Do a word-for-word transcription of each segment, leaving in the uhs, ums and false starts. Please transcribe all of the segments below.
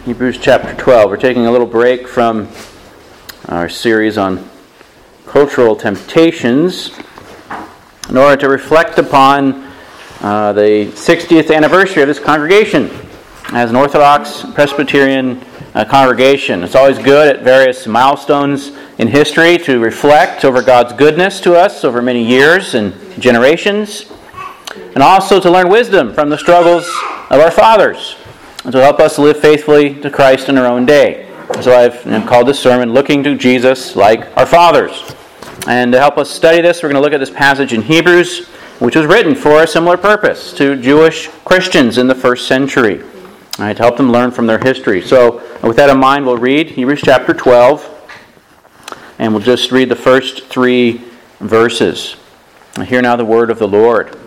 Hebrews chapter twelve. We're taking a little break from our series on cultural temptations in order to reflect upon uh, the sixtieth anniversary of this congregation as an Orthodox Presbyterian uh, congregation. It's always good at various milestones in history to reflect over God's goodness to us over many years and generations, and also to learn wisdom from the struggles of our fathers, and to help us live faithfully to Christ in our own day. So I've you know, called this sermon, Looking to Jesus Like Our Fathers. And to help us study this, we're going to look at this passage in Hebrews, which was written for a similar purpose to Jewish Christians in the first century, right, to help them learn from their history. So with that in mind, we'll read Hebrews chapter twelve, and we'll just read the first three verses. Hear now the word of the Lord.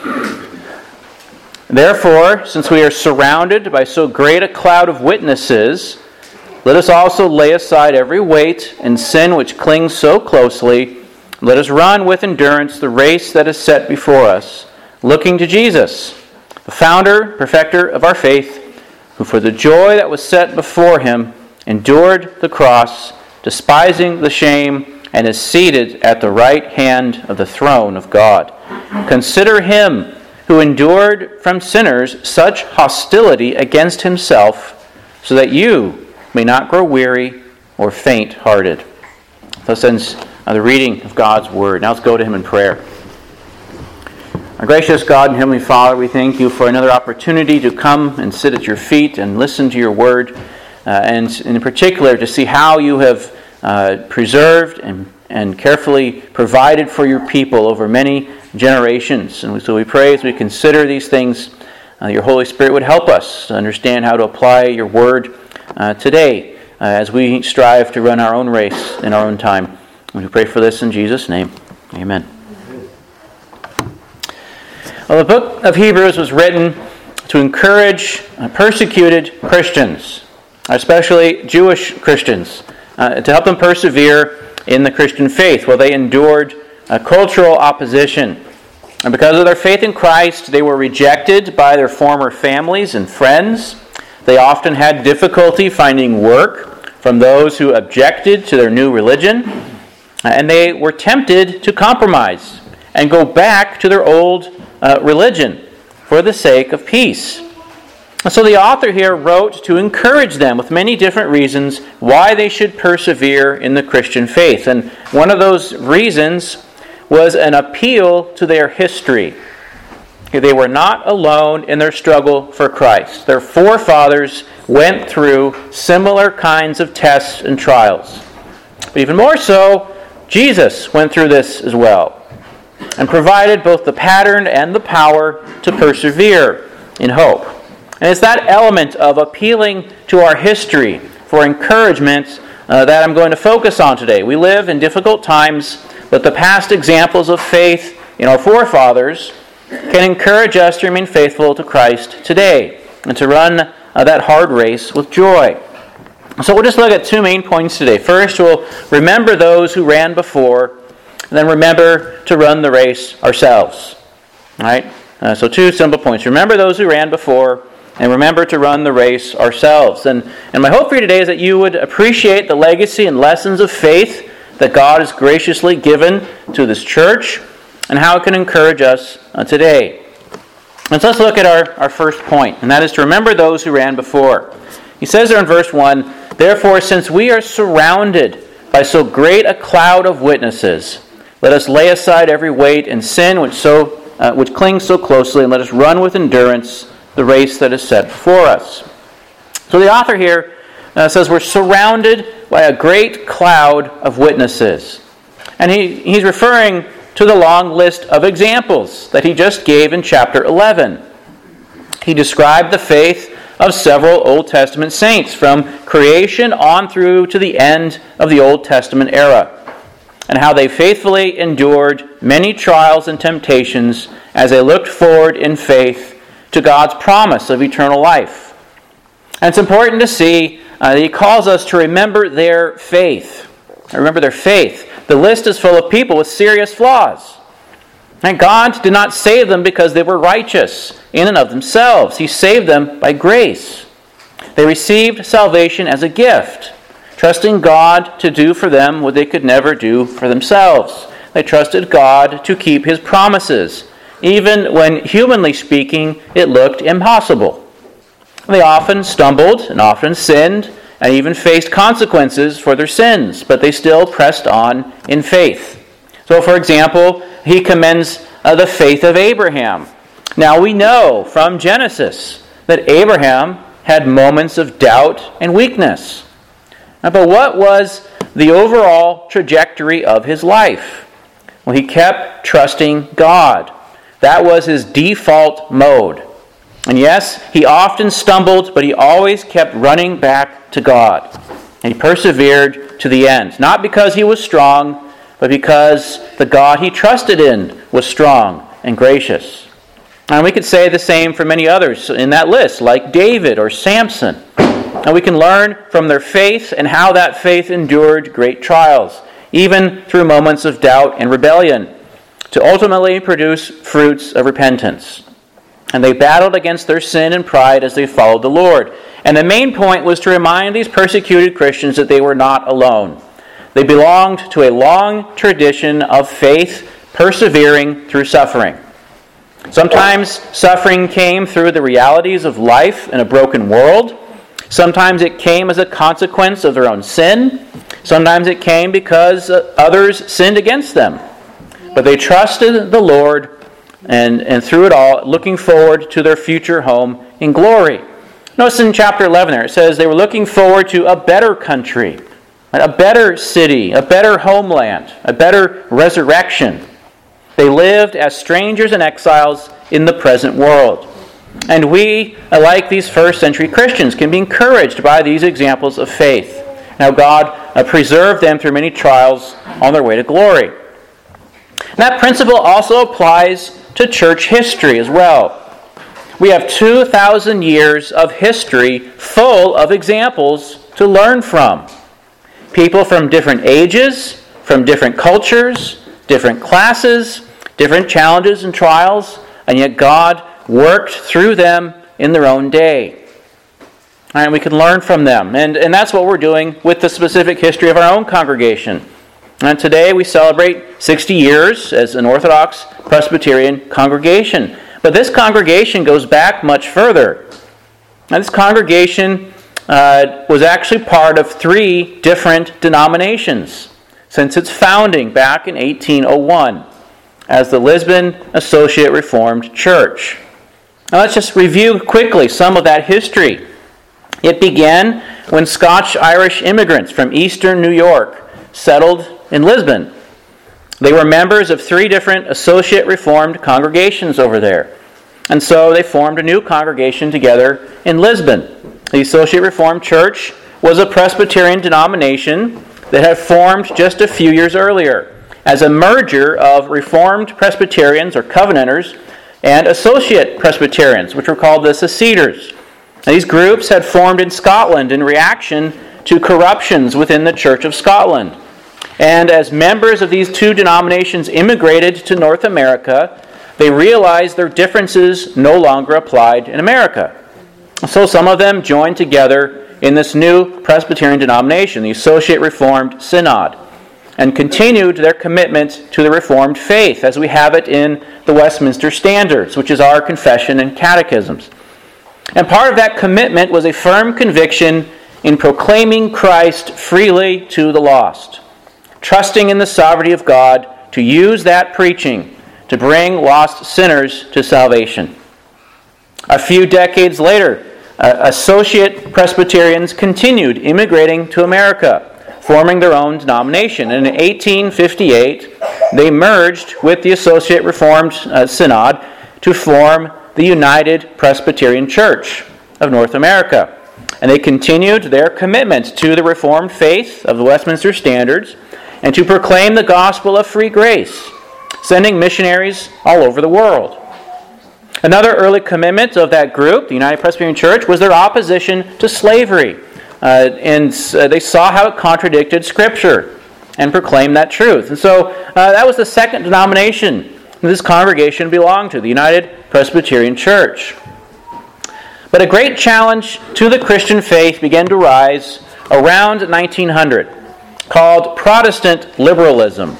Therefore, since we are surrounded by so great a cloud of witnesses, let us also lay aside every weight and sin which clings so closely. Let us run with endurance the race that is set before us, looking to Jesus, the founder, perfecter of our faith, who for the joy that was set before him endured the cross, despising the shame, and is seated at the right hand of the throne of God. Consider him who endured from sinners such hostility against himself, so that you may not grow weary or faint-hearted. Thus ends the reading of God's Word. Now let's go to Him in prayer. Our gracious God and Heavenly Father, we thank You for another opportunity to come and sit at Your feet and listen to Your Word, uh, and in particular to see how You have uh, preserved and, and carefully provided for Your people over many generations. And so we pray as we consider these things, uh, Your Holy Spirit would help us to understand how to apply Your Word uh, today uh, as we strive to run our own race in our own time. And we pray for this in Jesus' name. Amen. Well, the book of Hebrews was written to encourage uh, persecuted Christians, especially Jewish Christians, uh, to help them persevere in the Christian faith while they endured a cultural opposition. And because of their faith in Christ, they were rejected by their former families and friends. They often had difficulty finding work from those who objected to their new religion. And they were tempted to compromise and go back to their old uh, religion for the sake of peace. And so the author here wrote to encourage them with many different reasons why they should persevere in the Christian faith. And one of those reasons was an appeal to their history. They were not alone in their struggle for Christ. Their forefathers went through similar kinds of tests and trials. But even more so, Jesus went through this as well and provided both the pattern and the power to persevere in hope. And it's that element of appealing to our history for encouragement uh, that I'm going to focus on today. We live in difficult times, but the past examples of faith in our forefathers can encourage us to remain faithful to Christ today and to run uh, that hard race with joy. So we'll just look at two main points today. First, we'll remember those who ran before, and then remember to run the race ourselves. All right? Uh, so two simple points. Remember those who ran before, and remember to run the race ourselves. And, and my hope for you today is that you would appreciate the legacy and lessons of faith that God has graciously given to this church, and how it can encourage us uh, today. And so let's look at our, our first point, and that is to remember those who ran before. He says there in verse one, therefore, since we are surrounded by so great a cloud of witnesses, let us lay aside every weight and sin which so uh, which clings so closely, and let us run with endurance the race that is set before us. So the author here uh, says we're surrounded by a great cloud of witnesses. And he, he's referring to the long list of examples that he just gave in chapter eleven. He described the faith of several Old Testament saints from creation on through to the end of the Old Testament era, and how they faithfully endured many trials and temptations as they looked forward in faith to God's promise of eternal life. And it's important to see uh, that he calls us to remember their faith. Remember their faith. The list is full of people with serious flaws. And God did not save them because they were righteous in and of themselves. He saved them by grace. They received salvation as a gift, trusting God to do for them what they could never do for themselves. They trusted God to keep His promises, even when, humanly speaking, it looked impossible. They often stumbled and often sinned and even faced consequences for their sins, but they still pressed on in faith. So, for example, he commends uh, the faith of Abraham. Now, we know from Genesis that Abraham had moments of doubt and weakness. Now, but what was the overall trajectory of his life? Well, he kept trusting God. That was his default mode. And yes, he often stumbled, but he always kept running back to God. And he persevered to the end, not because he was strong, but because the God he trusted in was strong and gracious. And we could say the same for many others in that list, like David or Samson. And we can learn from their faith and how that faith endured great trials, even through moments of doubt and rebellion, to ultimately produce fruits of repentance. And they battled against their sin and pride as they followed the Lord. And the main point was to remind these persecuted Christians that they were not alone. They belonged to a long tradition of faith, persevering through suffering. Sometimes suffering came through the realities of life in a broken world. Sometimes it came as a consequence of their own sin. Sometimes it came because others sinned against them. But they trusted the Lord, and, and through it all, looking forward to their future home in glory. Notice in chapter eleven there, it says they were looking forward to a better country, a better city, a better homeland, a better resurrection. They lived as strangers and exiles in the present world. And we, like these first century Christians, can be encouraged by these examples of faith. Now God preserved them through many trials on their way to glory. And that principle also applies to church history as well. We have two thousand years of history full of examples to learn from. People from different ages, from different cultures, different classes, different challenges and trials, and yet God worked through them in their own day. And we can learn from them. And, and that's what we're doing with the specific history of our own congregation. And today we celebrate sixty years as an Orthodox Presbyterian congregation. But this congregation goes back much further. Now, this congregation uh, was actually part of three different denominations since its founding back in eighteen oh one as the Lisbon Associate Reformed Church. Now let's just review quickly some of that history. It began when Scotch-Irish immigrants from eastern New York settled in Lisbon. They were members of three different Associate Reformed congregations over there. And so they formed a new congregation together in Lisbon. The Associate Reformed Church was a Presbyterian denomination that had formed just a few years earlier as a merger of Reformed Presbyterians or Covenanters and Associate Presbyterians, which were called the Seceders. Now, these groups had formed in Scotland in reaction to corruptions within the Church of Scotland. And as members of these two denominations immigrated to North America, they realized their differences no longer applied in America. So some of them joined together in this new Presbyterian denomination, the Associate Reformed Synod, and continued their commitment to the Reformed faith as we have it in the Westminster Standards, which is our confession and catechisms. And part of that commitment was a firm conviction in proclaiming Christ freely to the lost, trusting in the sovereignty of God to use that preaching to bring lost sinners to salvation. A few decades later, uh, Associate Presbyterians continued immigrating to America, forming their own denomination. And in eighteen fifty-eight, they merged with the Associate Reformed uh, Synod to form the United Presbyterian Church of North America. And they continued their commitment to the Reformed faith of the Westminster Standards and to proclaim the gospel of free grace, sending missionaries all over the world. Another early commitment of that group, the United Presbyterian Church, was their opposition to slavery. Uh, and uh, they saw how it contradicted Scripture and proclaimed that truth. And so uh, that was the second denomination this congregation belonged to, the United Presbyterian Church. But a great challenge to the Christian faith began to rise around nineteen hundred, called Protestant liberalism.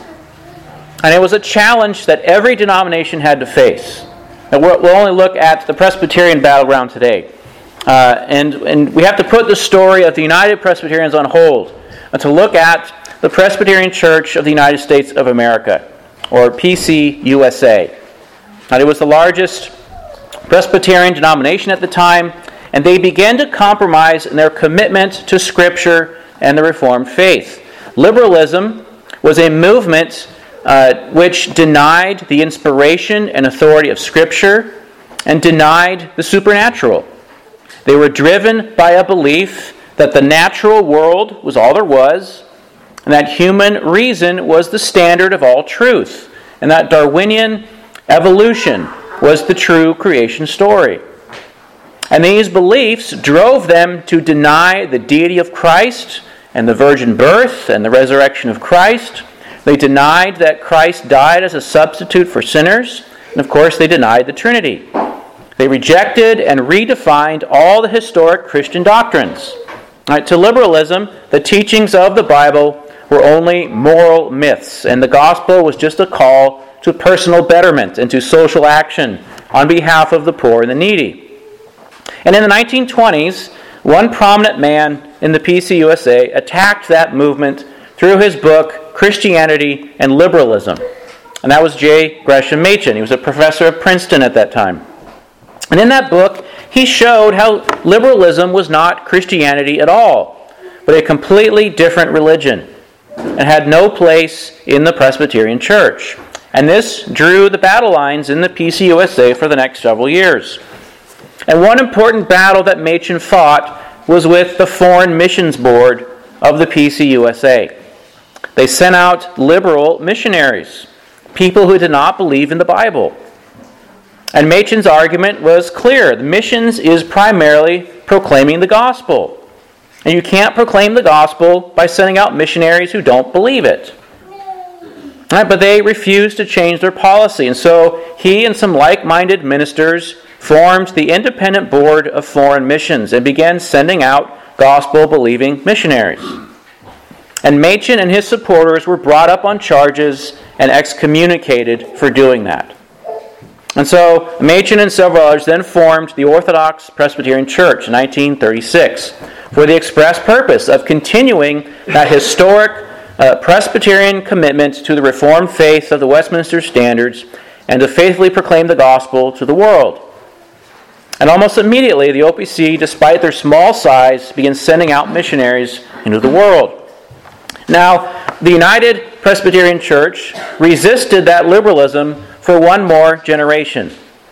And it was a challenge that every denomination had to face. And we'll only look at the Presbyterian battleground today. Uh, and, and we have to put the story of the United Presbyterians on hold and to look at the Presbyterian Church of the United States of America, or P C U S A. Now, it was the largest Presbyterian denomination at the time, and they began to compromise in their commitment to Scripture and the Reformed faith. Liberalism was a movement uh, which denied the inspiration and authority of Scripture and denied the supernatural. They were driven by a belief that the natural world was all there was, and that human reason was the standard of all truth, and that Darwinian evolution was the true creation story. And these beliefs drove them to deny the deity of Christ and the virgin birth and the resurrection of Christ. They denied that Christ died as a substitute for sinners, and of course they denied the Trinity. They rejected and redefined all the historic Christian doctrines. Right, to liberalism, the teachings of the Bible were only moral myths, and the gospel was just a call to personal betterment and to social action on behalf of the poor and the needy. And in the nineteen twenties, one prominent man in the P C U S A attacked that movement through his book, Christianity and Liberalism. And that was J. Gresham Machen. He was a professor of Princeton at that time. And in that book, he showed how liberalism was not Christianity at all, but a completely different religion, and had no place in the Presbyterian Church. And this drew the battle lines in the P C U S A for the next several years. And one important battle that Machen fought was with the Foreign Missions Board of the P C U S A. They sent out liberal missionaries, people who did not believe in the Bible. And Machen's argument was clear. The missions is primarily proclaiming the gospel. And you can't proclaim the gospel by sending out missionaries who don't believe it. Right, but they refused to change their policy. And so he and some like-minded ministers formed the Independent Board of Foreign Missions and began sending out gospel-believing missionaries. And Machen and his supporters were brought up on charges and excommunicated for doing that. And so Machen and several others then formed the Orthodox Presbyterian Church in nineteen thirty-six for the express purpose of continuing that historic uh, Presbyterian commitment to the Reformed faith of the Westminster Standards and to faithfully proclaim the gospel to the world. And almost immediately, the O P C, despite their small size, began sending out missionaries into the world. Now, the United Presbyterian Church resisted that liberalism for one more generation.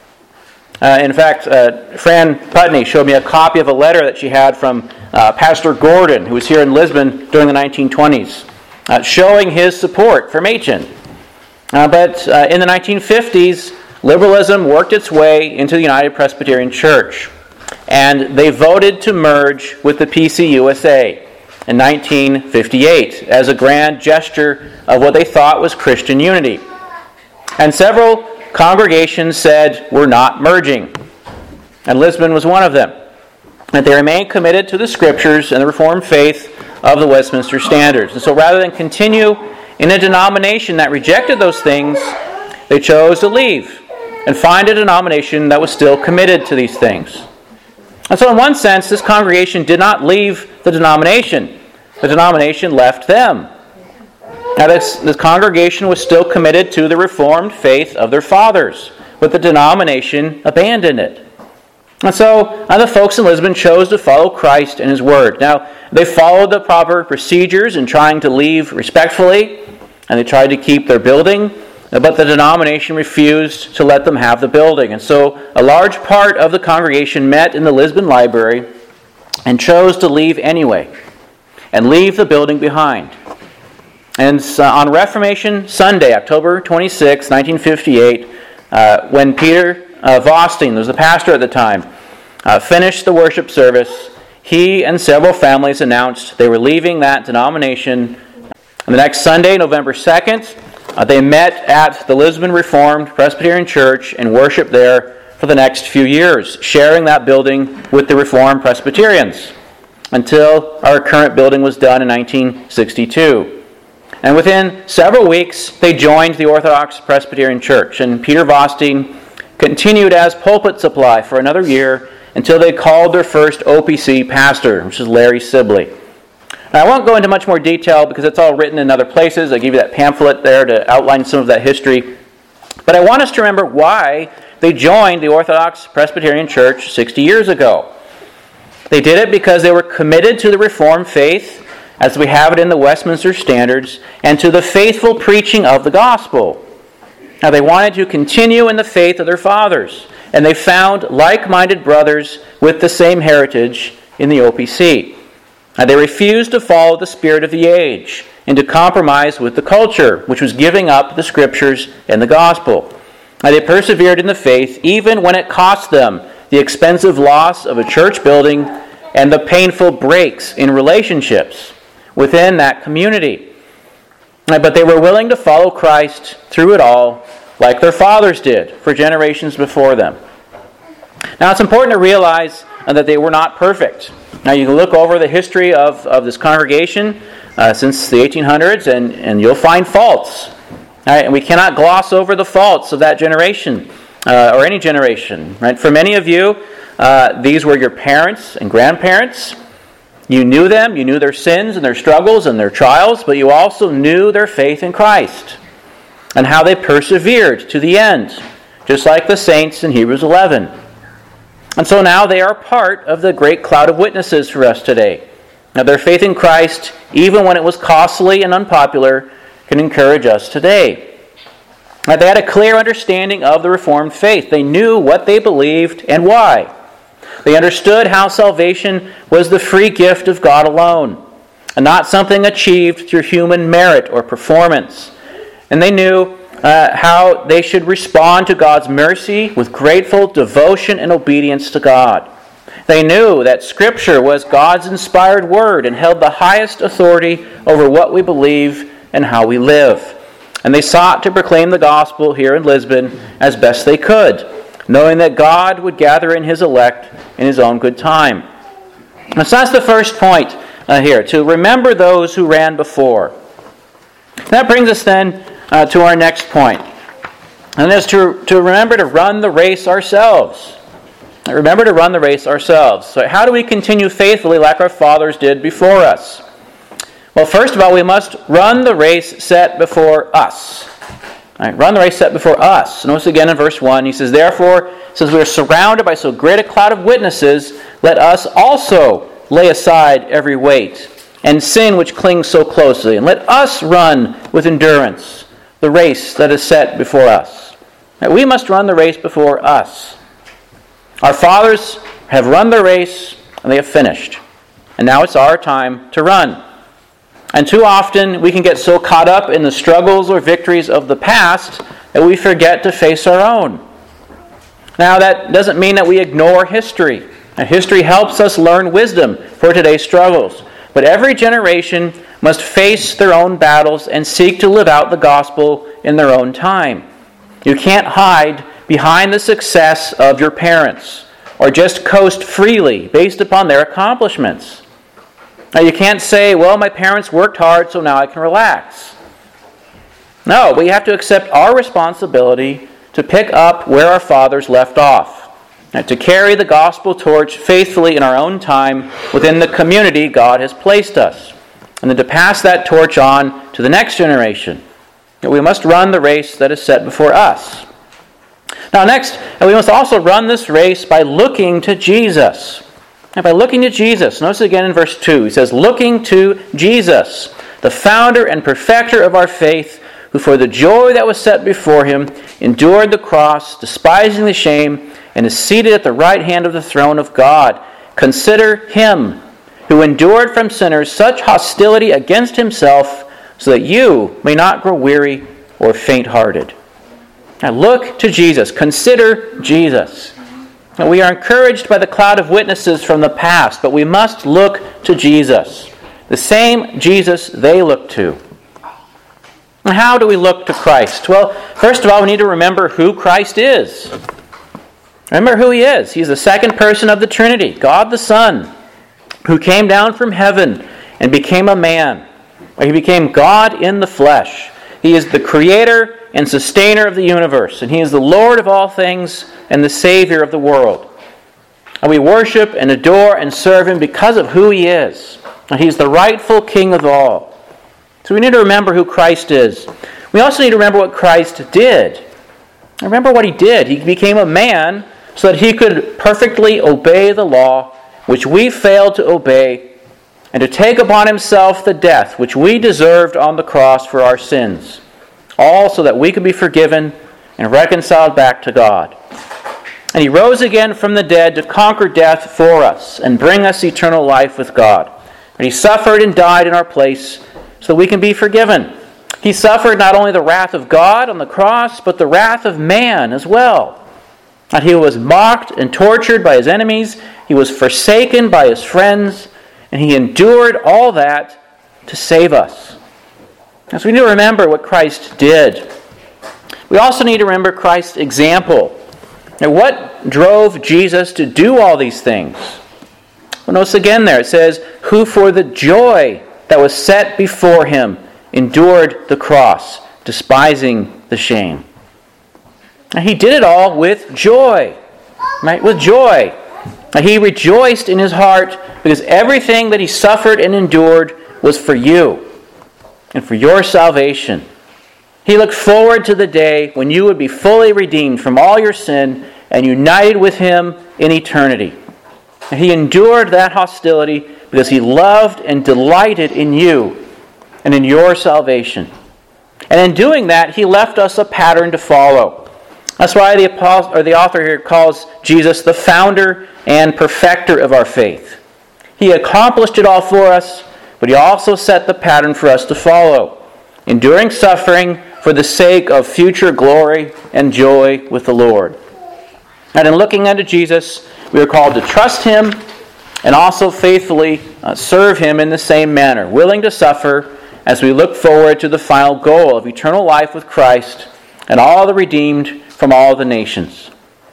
Uh, in fact, uh, Fran Putney showed me a copy of a letter that she had from uh, Pastor Gordon, who was here in Lisbon during the nineteen twenties, uh, showing his support for Machen. Uh, but uh, in the nineteen fifties, liberalism worked its way into the United Presbyterian Church, and they voted to merge with the P C U S A in nineteen fifty-eight as a grand gesture of what they thought was Christian unity. And several congregations said, we're not merging. And Lisbon was one of them. And they remained committed to the Scriptures and the Reformed faith of the Westminster Standards. And so rather than continue in a denomination that rejected those things, they chose to leave and find a denomination that was still committed to these things. And so in one sense, this congregation did not leave the denomination. The denomination left them. Now, this, this congregation was still committed to the Reformed faith of their fathers, but the denomination abandoned it. And so uh, the folks in Lisbon chose to follow Christ and His Word. Now, they followed the proper procedures in trying to leave respectfully, and they tried to keep their building, but the denomination refused to let them have the building. And so a large part of the congregation met in the Lisbon library and chose to leave anyway, and leave the building behind. And on Reformation Sunday, October twenty-sixth, nineteen fifty-eight, uh, when Peter uh, Vosting, who was the pastor at the time, uh, finished the worship service, he and several families announced they were leaving that denomination. And the next Sunday, November second, uh, they met at the Lisbon Reformed Presbyterian Church and worshiped there for the next few years, sharing that building with the Reformed Presbyterians until our current building was done in nineteen sixty-two. And within several weeks, they joined the Orthodox Presbyterian Church, and Peter Vostein continued as pulpit supply for another year until they called their first O P C pastor, which is Larry Sibley. Now, I won't go into much more detail because it's all written in other places. I give you that pamphlet there to outline some of that history. But I want us to remember why they joined the Orthodox Presbyterian Church sixty years ago. They did it because they were committed to the Reformed faith, as we have it in the Westminster Standards, and to the faithful preaching of the gospel. Now, they wanted to continue in the faith of their fathers, and they found like-minded brothers with the same heritage in the O P C. Now, they refused to follow the spirit of the age and to compromise with the culture, which was giving up the Scriptures and the gospel. Now, they persevered in the faith even when it cost them the expensive loss of a church building and the painful breaks in relationships within that community. But they were willing to follow Christ through it all, like their fathers did for generations before them. Now, it's important to realize that they were not perfect. Now, you can look over the history of, of this congregation uh, since the eighteen hundreds, and, and you'll find faults. All right, and we cannot gloss over the faults of that generation, uh, or any generation. Right? For many of you, uh, these were your parents and grandparents. You knew them, you knew their sins and their struggles and their trials, but you also knew their faith in Christ and how they persevered to the end, just like the saints in Hebrews eleven. And so now they are part of the great cloud of witnesses for us today. Now, their faith in Christ, even when it was costly and unpopular, can encourage us today. Now, they had a clear understanding of the Reformed faith. They knew what they believed and why. They understood how salvation was the free gift of God alone, and not something achieved through human merit or performance. And they knew uh, how they should respond to God's mercy with grateful devotion and obedience to God. They knew that Scripture was God's inspired word and held the highest authority over what we believe and how we live. And they sought to proclaim the gospel here in Lisbon as best they could, knowing that God would gather in His elect in His own good time. And so that's the first point uh, here, to remember those who ran before. That brings us then uh, to our next point, and that is to, to remember to run the race ourselves. Remember to run the race ourselves. So how do we continue faithfully like our fathers did before us? Well, first of all, we must run the race set before us. All right, run the race set before us. Notice again in verse one, he says, "Therefore, since we are surrounded by so great a cloud of witnesses, let us also lay aside every weight and sin which clings so closely, and let us run with endurance the race that is set before us." Now, we must run the race before us. Our fathers have run the race, and they have finished. And now it's our time to run. And too often we can get so caught up in the struggles or victories of the past that we forget to face our own. Now, that doesn't mean that we ignore history. And history helps us learn wisdom for today's struggles. But every generation must face their own battles and seek to live out the gospel in their own time. You can't hide behind the success of your parents or just coast freely based upon their accomplishments. Now, you can't say, well, my parents worked hard, so now I can relax. No, we have to accept our responsibility to pick up where our fathers left off, and to carry the gospel torch faithfully in our own time within the community God has placed us, and then to pass that torch on to the next generation. We must run the race that is set before us. Now, next, we must also run this race by looking to Jesus. And by looking to Jesus, notice again in verse two, he says, "Looking to Jesus, the founder and perfecter of our faith, who for the joy that was set before him endured the cross, despising the shame, and is seated at the right hand of the throne of God. Consider him who endured from sinners such hostility against himself, so that you may not grow weary or faint-hearted." Now look to Jesus. Consider Jesus. Now, we are encouraged by the cloud of witnesses from the past, but we must look to Jesus, the same Jesus they looked to. And how do we look to Christ? Well, first of all, we need to remember who Christ is. Remember who he is. He's the second person of the Trinity, God the Son, who came down from heaven and became a man. He became God in the flesh. He is the creator and sustainer of the universe, and he is the Lord of all things and the Savior of the world. And we worship and adore and serve him because of who he is. And he's the rightful King of all. So we need to remember who Christ is. We also need to remember what Christ did. Remember what he did. He became a man so that he could perfectly obey the law, which we failed to obey, and to take upon himself the death which we deserved on the cross for our sins, all so that we could be forgiven and reconciled back to God. And he rose again from the dead to conquer death for us and bring us eternal life with God. And he suffered and died in our place so that we can be forgiven. He suffered not only the wrath of God on the cross, but the wrath of man as well. And he was mocked and tortured by his enemies. He was forsaken by his friends. And he endured all that to save us. And so we need to remember what Christ did. We also need to remember Christ's example. Now, what drove Jesus to do all these things? Well, notice again there, it says, who for the joy that was set before him endured the cross, despising the shame. And he did it all with joy. Right? With joy. And he rejoiced in his heart because everything that he suffered and endured was for you and for your salvation. He looked forward to the day when you would be fully redeemed from all your sin and united with him in eternity. And he endured that hostility because he loved and delighted in you and in your salvation. And in doing that, he left us a pattern to follow. That's why the apostle, or the author here calls Jesus the founder and perfecter of our faith. He accomplished it all for us, but he also set the pattern for us to follow, enduring suffering for the sake of future glory and joy with the Lord. And in looking unto Jesus, we are called to trust him and also faithfully uh, serve him in the same manner, willing to suffer as we look forward to the final goal of eternal life with Christ and all the redeemed from all the nations.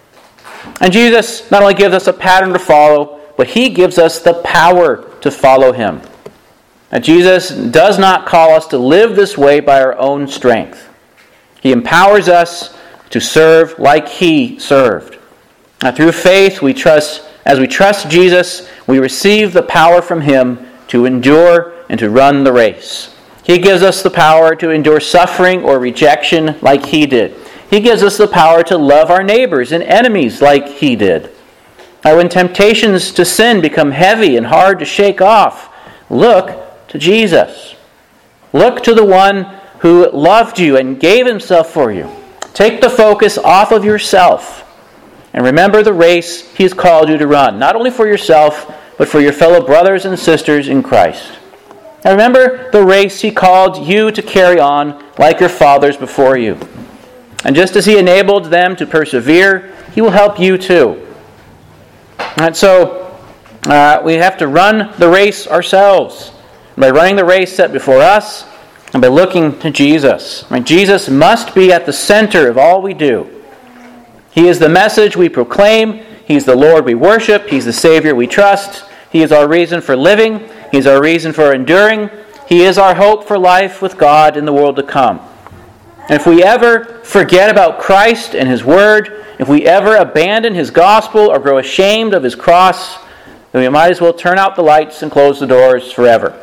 And Jesus not only gives us a pattern to follow, but he gives us the power to follow him. Now, Jesus does not call us to live this way by our own strength. He empowers us to serve like he served. Now, through faith, we trust, as we trust Jesus, we receive the power from him to endure and to run the race. He gives us the power to endure suffering or rejection like he did. He gives us the power to love our neighbors and enemies like he did. Now, when temptations to sin become heavy and hard to shake off, look to Jesus. Look to the one who loved you and gave himself for you. Take the focus off of yourself and remember the race he has called you to run, not only for yourself, but for your fellow brothers and sisters in Christ. And remember the race he called you to carry on like your fathers before you. And just as he enabled them to persevere, he will help you too. And so uh, we have to run the race ourselves. By running the race set before us and by looking to Jesus. Right? Jesus must be at the center of all we do. He is the message we proclaim. He's the Lord we worship. He's the Savior we trust. He is our reason for living. He is our reason for enduring. He is our hope for life with God in the world to come. And if we ever forget about Christ and his word, if we ever abandon his gospel or grow ashamed of his cross, then we might as well turn out the lights and close the doors forever.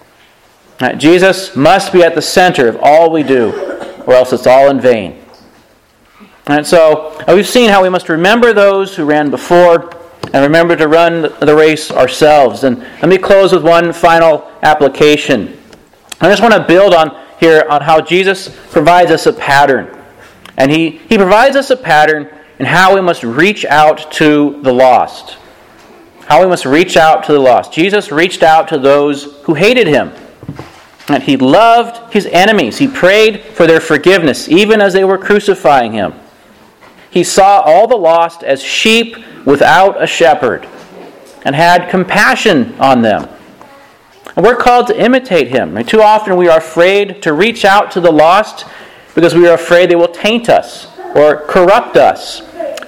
Jesus must be at the center of all we do, or else it's all in vain. And so we've seen how we must remember those who ran before and remember to run the race ourselves. And let me close with one final application. I just want to build on here on how Jesus provides us a pattern. And he, he provides us a pattern in how we must reach out to the lost. How we must reach out to the lost. Jesus reached out to those who hated him. And he loved his enemies. He prayed for their forgiveness, even as they were crucifying him. He saw all the lost as sheep without a shepherd and had compassion on them. And we're called to imitate him. And too often we are afraid to reach out to the lost because we are afraid they will taint us or corrupt us.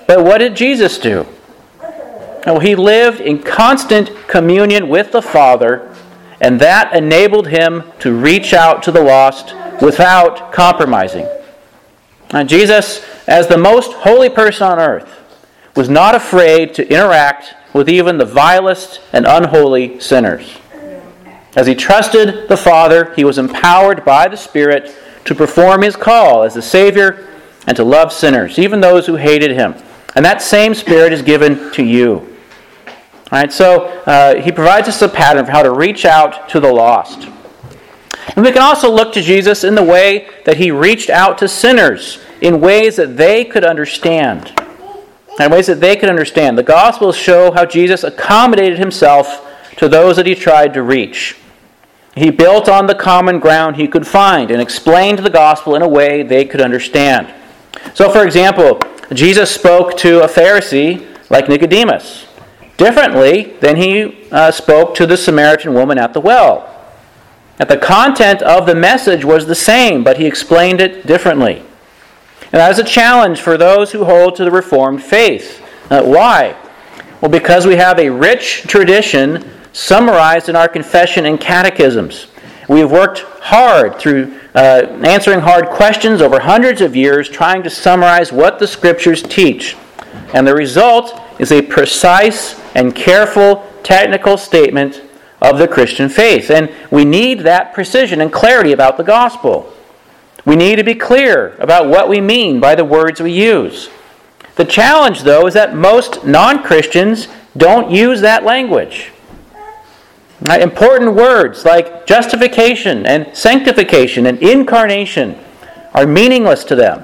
But what did Jesus do? Well, he lived in constant communion with the Father, and that enabled him to reach out to the lost without compromising. Now, Jesus, as the most holy person on earth, was not afraid to interact with even the vilest and unholy sinners. As he trusted the Father, he was empowered by the Spirit to perform his call as the Savior and to love sinners, even those who hated him. And that same Spirit is given to you. All right, so uh, he provides us a pattern of how to reach out to the lost. And we can also look to Jesus in the way that he reached out to sinners in ways that they could understand. In ways that they could understand. The Gospels show how Jesus accommodated himself to those that he tried to reach. He built on the common ground he could find and explained the gospel in a way they could understand. So, for example, Jesus spoke to a Pharisee like Nicodemus differently than he uh, spoke to the Samaritan woman at the well. That the content of the message was the same, but he explained it differently. And that is a challenge for those who hold to the Reformed faith. Uh, why? Well, because we have a rich tradition summarized in our confession and catechisms. We have worked hard through uh, answering hard questions over hundreds of years, trying to summarize what the Scriptures teach. And the result is a precise and careful technical statement of the Christian faith. And we need that precision and clarity about the gospel. We need to be clear about what we mean by the words we use. The challenge, though, is that most non-Christians don't use that language. Right? Important words like justification and sanctification and incarnation are meaningless to them.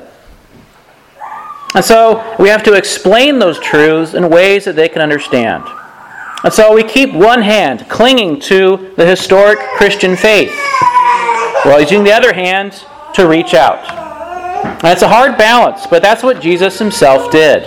And so we have to explain those truths in ways that they can understand. And so we keep one hand clinging to the historic Christian faith, while using the other hand to reach out. And it's a hard balance, but that's what Jesus himself did.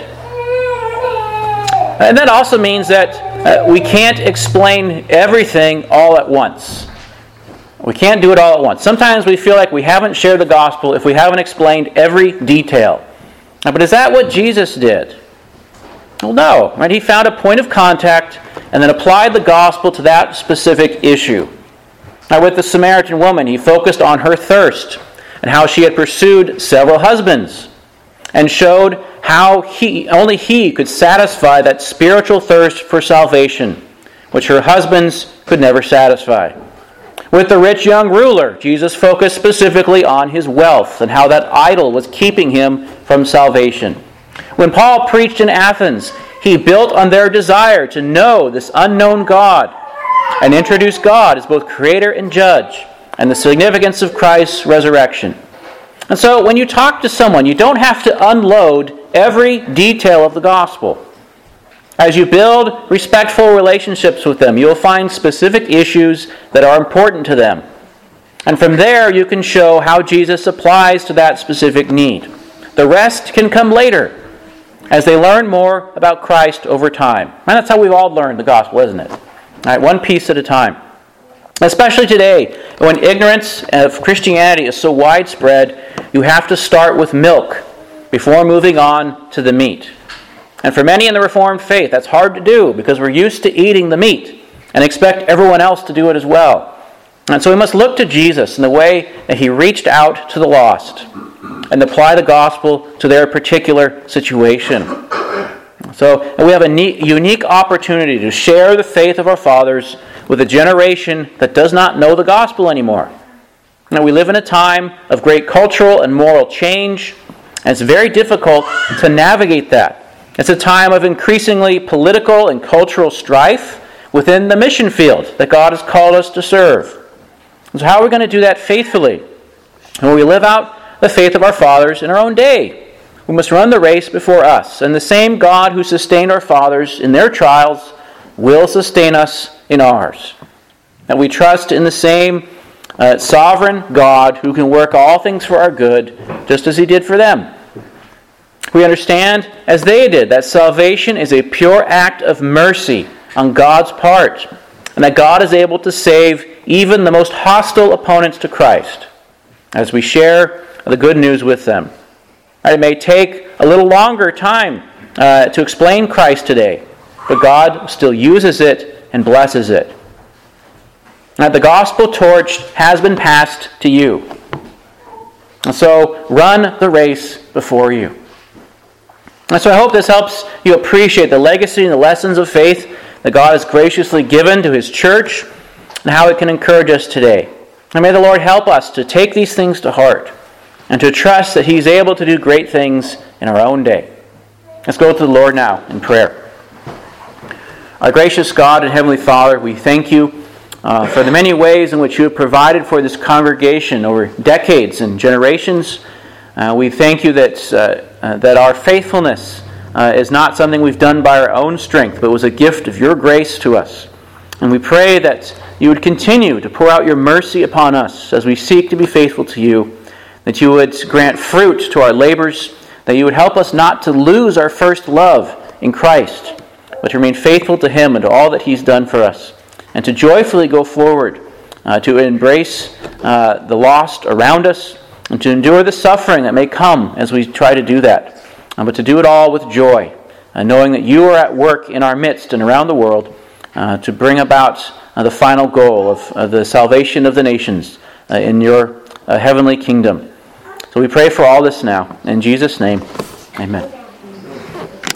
And that also means that uh, we can't explain everything all at once. We can't do it all at once. Sometimes we feel like we haven't shared the gospel if we haven't explained every detail. But is that what Jesus did? Well, no. Right? He found a point of contact and then applied the gospel to that specific issue. Now, with the Samaritan woman, he focused on her thirst and how she had pursued several husbands, and showed how he only he could satisfy that spiritual thirst for salvation, which her husbands could never satisfy. With the rich young ruler, Jesus focused specifically on his wealth and how that idol was keeping him from salvation. When Paul preached in Athens, he built on their desire to know this unknown God and introduce God as both creator and judge, and the significance of Christ's resurrection. And so when you talk to someone, you don't have to unload every detail of the gospel. As you build respectful relationships with them, you'll find specific issues that are important to them. And from there, you can show how Jesus applies to that specific need. The rest can come later, as they learn more about Christ over time. And that's how we've all learned the gospel, isn't it? All right, one piece at a time. Especially today, when ignorance of Christianity is so widespread, you have to start with milk before moving on to the meat. And for many in the Reformed faith, that's hard to do because we're used to eating the meat and expect everyone else to do it as well. And so we must look to Jesus in the way that he reached out to the lost and apply the gospel to their particular situation. So we have a neat, unique opportunity to share the faith of our fathers with a generation that does not know the gospel anymore. Now, we live in a time of great cultural and moral change, and it's very difficult to navigate that. It's a time of increasingly political and cultural strife within the mission field that God has called us to serve. And so how are we going to do that faithfully? And when we live out the faith of our fathers in our own day, we must run the race before us. And the same God who sustained our fathers in their trials will sustain us in ours. And we trust in the same uh, sovereign God who can work all things for our good, just as he did for them. We understand, as they did, that salvation is a pure act of mercy on God's part, and that God is able to save even the most hostile opponents to Christ as we share the good news with them. It may take a little longer time uh, to explain Christ today, but God still uses it and blesses it. Now, the gospel torch has been passed to you. And so run the race before you. And so I hope this helps you appreciate the legacy and the lessons of faith that God has graciously given to His church and how it can encourage us today. And may the Lord help us to take these things to heart and to trust that He's able to do great things in our own day. Let's go to the Lord now in prayer. Our gracious God and Heavenly Father, we thank you uh, for the many ways in which you have provided for this congregation over decades and generations. Uh, we thank you that, uh, uh, that our faithfulness uh, is not something we've done by our own strength, but was a gift of your grace to us. And we pray that you would continue to pour out your mercy upon us as we seek to be faithful to you, that you would grant fruit to our labors, that you would help us not to lose our first love in Christ, but to remain faithful to Him and to all that He's done for us, and to joyfully go forward, uh, to embrace uh, the lost around us, and to endure the suffering that may come as we try to do that, uh, but to do it all with joy, uh, knowing that you are at work in our midst and around the world uh, to bring about uh, the final goal of uh, the salvation of the nations uh, in your uh, heavenly kingdom. So we pray for all this now. In Jesus' name, amen.